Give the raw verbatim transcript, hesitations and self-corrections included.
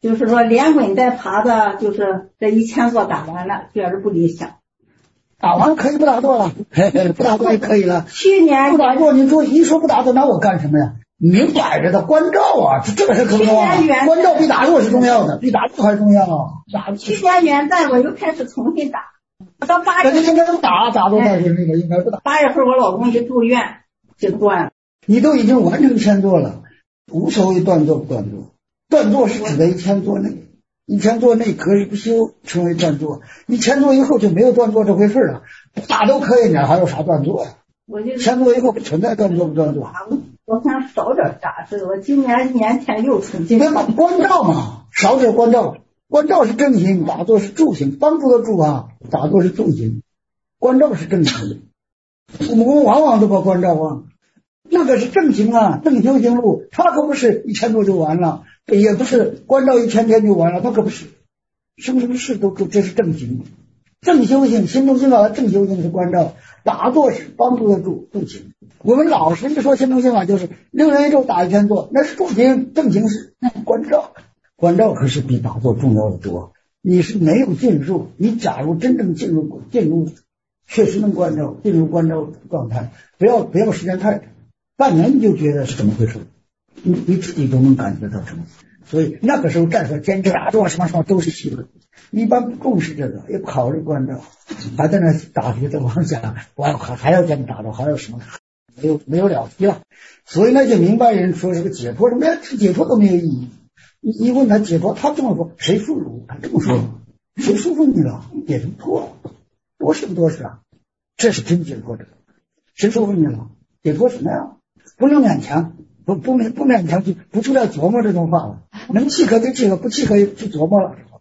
就是说连滚带爬的，就是这一千座打完了，确实不理想。 打完可以不打坐了，不打坐也可以了。 去年不打坐，你说一说不打坐，那我干什么呀？明摆着的关照啊，这这个是可不重要。关照比打坐是重要的，比打坐还重要啊。 去年元旦我又开始重新打，到八月。 那就应该不打，打坐那是那个应该不打。 八月份我老公一住院就断了。 你都已经完成千座了，无所谓断坐不断坐。断坐是指的一千座内，一千座内可以不修成为断坐，一千座以后就没有断坐这回事了。打都可以，你还有啥断坐呀？ 我就千座以后不存在断坐不断坐。 我想少点打字，我今年年前又重新打。关照嘛，少点关照。关照是正行，打坐是助行，帮助的助啊，打坐是助行，关照是正行。我们往往都把关照忘了，那个是正行啊，正修行路，他可不是一千多就完了，也不是关照一千天就完了，他可不是，生生世都这是正行。正修行，心中心法的正修行是关照，打坐是帮助的助助行。我们老实一说，心中心法就是六元一周打一千坐，那是助行，正行是关照。关照可是比打坐重要的多。你是没有进入，你假如真正进入进入，确实能关照，进入关照状态，不要不要时间太长，半年你就觉得是怎么回事，你你自己都能感觉到什么。所以那个时候再说坚持打坐什么什么都是戏论，一般不重视这个，也不考虑关照，还在那打别的妄想，我还还要这么打坐，还有什么没有没有了题了。所以那些明白人说这个解脱什么呀，解脱都没有意义。你你问他解脱，他这么说，谁束缚？他这么说，谁束缚你了？解什么脱？多是不多是啊？这是真解脱者。谁束缚你了？解脱什么呀？不能勉强，不不不勉强，就不出来琢磨这种话了。能契合就契合，不契合就琢磨了。